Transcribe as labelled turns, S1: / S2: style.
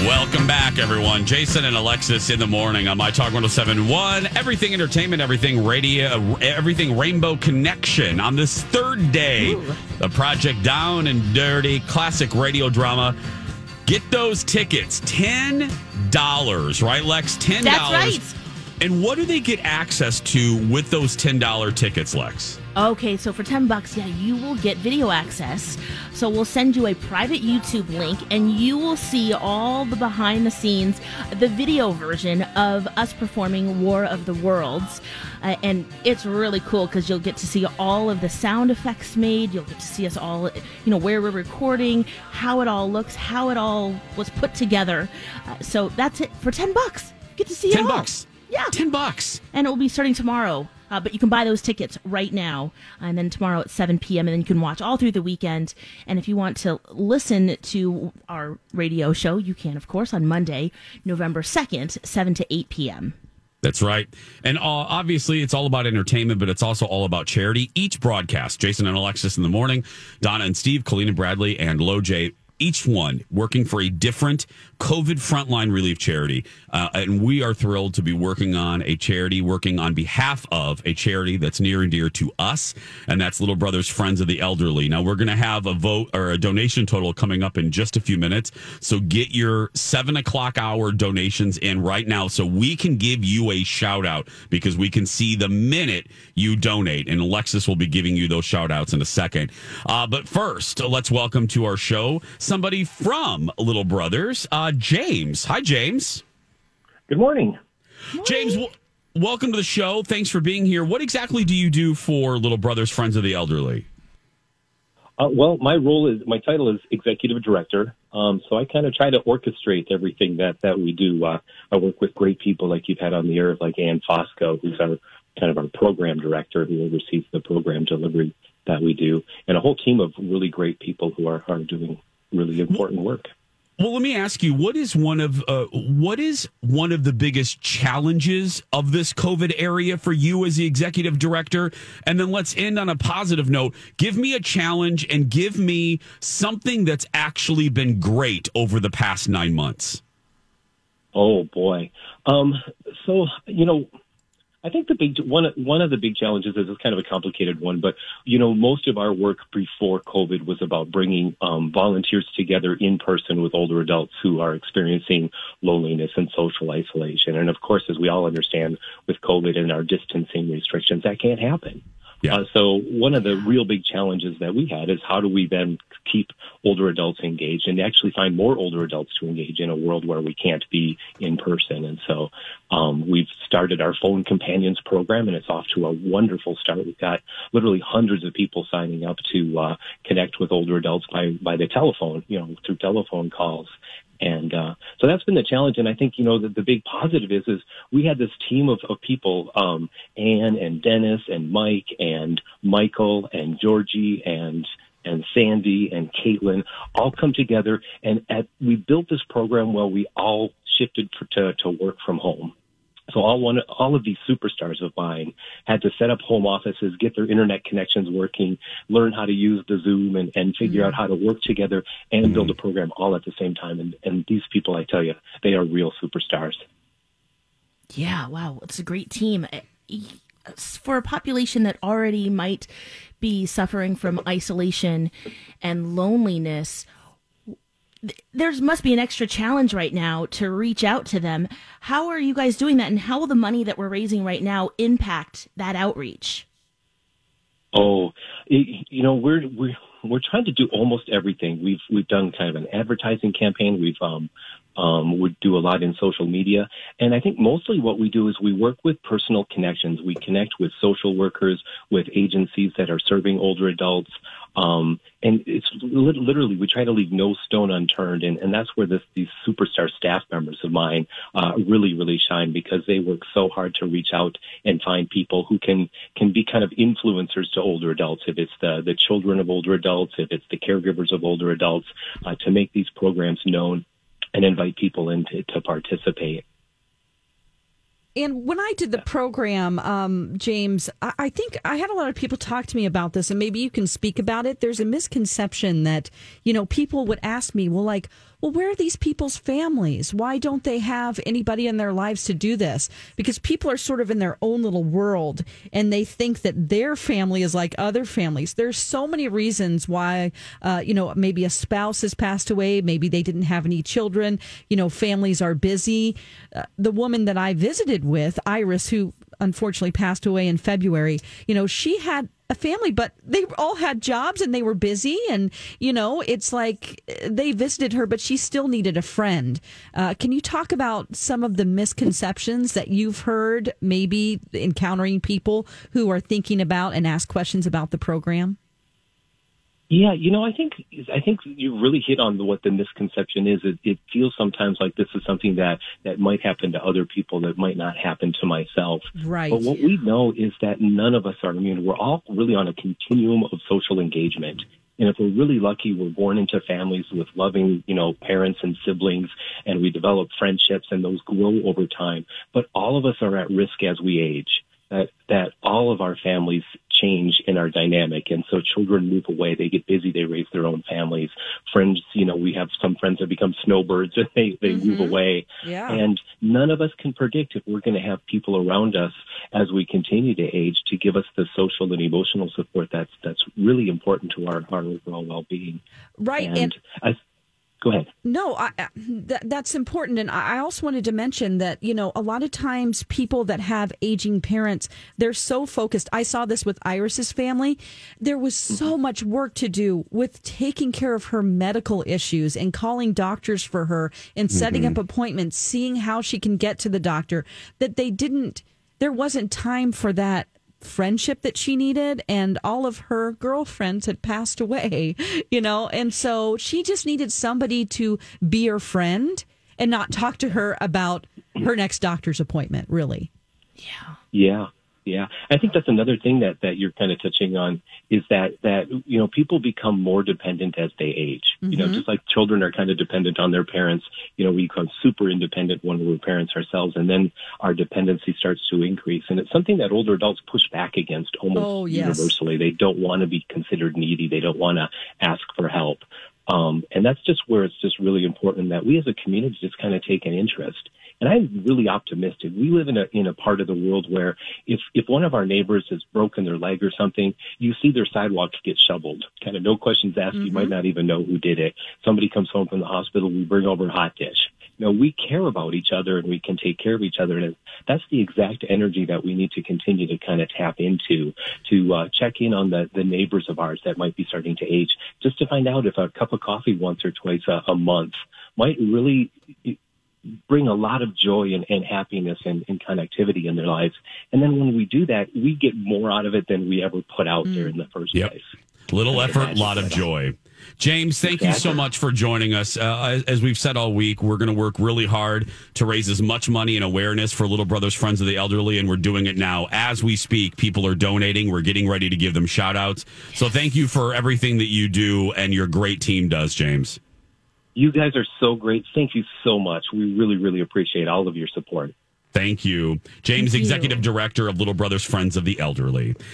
S1: Welcome back, everyone. Jason and Alexis in the morning on My Talk 107.1. Everything entertainment, everything radio, everything Rainbow Connection on this third day of Project Down and Dirty classic radio drama. Get those tickets. $10, right, Lex? $10.
S2: That's right.
S1: And what do they get access to with those $10 tickets, Lex?
S2: Okay, so for $10, yeah, you will get video access. So we'll send you a private YouTube link, and you will see all the behind the scenes, the video version of us performing War of the Worlds. And it's really cool because you'll get to see all of the sound effects made. You'll get to see us all, where we're recording, how it all looks, how it all was put together. So that's it for $10. Get to see it all.
S1: $10.
S2: Yeah.
S1: $10.
S2: And it will be starting tomorrow. But you can buy those tickets right now. And then tomorrow at 7 p.m. And then you can watch all through the weekend. And if you want to listen to our radio show, you can, of course, on Monday, November 2nd, 7 to 8 p.m.
S1: That's right. And obviously, it's all about entertainment, but it's also all about charity. Each broadcast, Jason and Alexis in the morning, Donna and Steve, Colleen and Bradley, and Loj, each one working for a different COVID frontline relief charity. And we are thrilled to be working on behalf of a charity that's near and dear to us, and that's Little Brothers Friends of the Elderly. Now, we're going to have a vote or a donation total coming up in just a few minutes. So get your 7 o'clock hour donations in right now so we can give you a shout out, because we can see the minute you donate. And Alexis will be giving you those shout outs in a second. But first, let's welcome to our show somebody from Little Brothers, James. Hi, James.
S3: Good morning.
S1: James, welcome to the show. Thanks for being here. What exactly do you do for Little Brothers Friends of the Elderly?
S3: Well, my title is executive director. So I kind of try to orchestrate everything that we do. I work with great people like you've had on the air, like Ann Fosco, who's our program director, who oversees the program delivery that we do, and a whole team of really great people who are doing really important work.
S1: Well, let me ask you, what is one of the biggest challenges of this COVID area for you as the executive director? And then let's end on a positive note. Give me a challenge and give me something that's actually been great over the past 9 months.
S3: Oh boy. I think one of the big challenges is kind of a complicated one, but most of our work before COVID was about bringing volunteers together in person with older adults who are experiencing loneliness and social isolation. And of course, as we all understand, with COVID and our distancing restrictions, that can't happen.
S1: Yeah.
S3: So one of the real big challenges that we had is how do we then keep older adults engaged and actually find more older adults to engage in a world where we can't be in person. And so we've started our Phone Companions program, and it's off to a wonderful start. We've got literally hundreds of people signing up to connect with older adults by the telephone, through telephone calls. And so that's been the challenge. And I think, the big positive is we had this team of people, Anne and Dennis and Mike and Michael and Georgie and Sandy and Caitlin all come together. And we built this program while we all shifted to work from home. So all of these superstars of mine had to set up home offices, get their internet connections working, learn how to use the Zoom and figure out how to work together and build a program all at the same time. And these people, I tell you, they are real superstars.
S2: Yeah, wow. It's a great team. For a population that already might be suffering from isolation and loneliness, there must be an extra challenge right now to reach out to them. How are you guys doing that, and how will the money that we're raising right now impact that outreach?
S3: Oh, we're trying to do almost everything. We've done kind of an advertising campaign. We do a lot in social media. And I think mostly what we do is we work with personal connections. We connect with social workers, with agencies that are serving older adults. And it's literally, we try to leave no stone unturned. And that's where these superstar staff members of mine really, really shine, because they work so hard to reach out and find people who can be kind of influencers to older adults, if it's the children of older adults, if it's the caregivers of older adults, to make these programs known and invite people in to participate.
S4: And when I did the program, James, I think I had a lot of people talk to me about this, and maybe you can speak about it. There's a misconception that, people would ask me, well, well, where are these people's families? Why don't they have anybody in their lives to do this? Because people are sort of in their own little world and they think that their family is like other families. There's so many reasons why, maybe a spouse has passed away. Maybe they didn't have any children. Families are busy. The woman that I visited with, Iris, who unfortunately passed away in February, she had a family, but they all had jobs and they were busy. And, it's like they visited her, but she still needed a friend. Can you talk about some of the misconceptions that you've heard, maybe encountering people who are thinking about and ask questions about the program?
S3: Yeah, I think you really hit on what the misconception is. It feels sometimes like this is something that might happen to other people that might not happen to myself.
S4: Right.
S3: But what we know is that none of us are immune. We're all really on a continuum of social engagement. And if we're really lucky, we're born into families with loving, parents and siblings, and we develop friendships, and those grow over time. But all of us are at risk as we age. That all of our families change in our dynamic. And so children move away. They get busy. They raise their own families. Friends, we have some friends that become snowbirds and they move away.
S4: Yeah.
S3: And none of us can predict if we're going to have people around us as we continue to age to give us the social and emotional support that's really important to our overall well-being.
S4: Right.
S3: And go ahead.
S4: No, that's important. And I also wanted to mention that, a lot of times people that have aging parents, they're so focused. I saw this with Iris's family. There was so much work to do with taking care of her medical issues and calling doctors for her and setting up appointments, seeing how she can get to the doctor, that there wasn't time for that friendship that she needed, and all of her girlfriends had passed away, and so she just needed somebody to be her friend and not talk to her about her next doctor's appointment, really. Yeah.
S3: I think that's another thing that you're kind of touching on is that people become more dependent as they age. Just like children are kind of dependent on their parents, we become super independent when we're parents ourselves, and then our dependency starts to increase. And it's something that older adults push back against almost universally. They don't want to be considered needy. They don't want to ask for help. And that's just where it's just really important that we as a community just kind of take an interest. And I'm really optimistic. We live in a part of the world where if one of our neighbors has broken their leg or something, you see their sidewalk get shoveled. Kind of no questions asked. You might not even know who did it. Somebody comes home from the hospital, we bring over a hot dish. We care about each other and we can take care of each other. And that's the exact energy that we need to continue to kind of tap into, to check in on the neighbors of ours that might be starting to age, just to find out if a cup of coffee once or twice a month might really bring a lot of joy and happiness and connectivity in their lives. And then when we do that, we get more out of it than we ever put out there in the first place.
S1: Little effort, lot of joy. James, thank you so much for joining us. As we've said all week, we're going to work really hard to raise as much money and awareness for Little Brothers Friends of the Elderly, and we're doing it now. As we speak, people are donating. We're getting ready to give them shout-outs. So thank you for everything that you do and your great team does, James.
S3: You guys are so great. Thank you so much. We really, really appreciate all of your support.
S1: Thank you. James, Executive Director of Little Brothers Friends of the Elderly.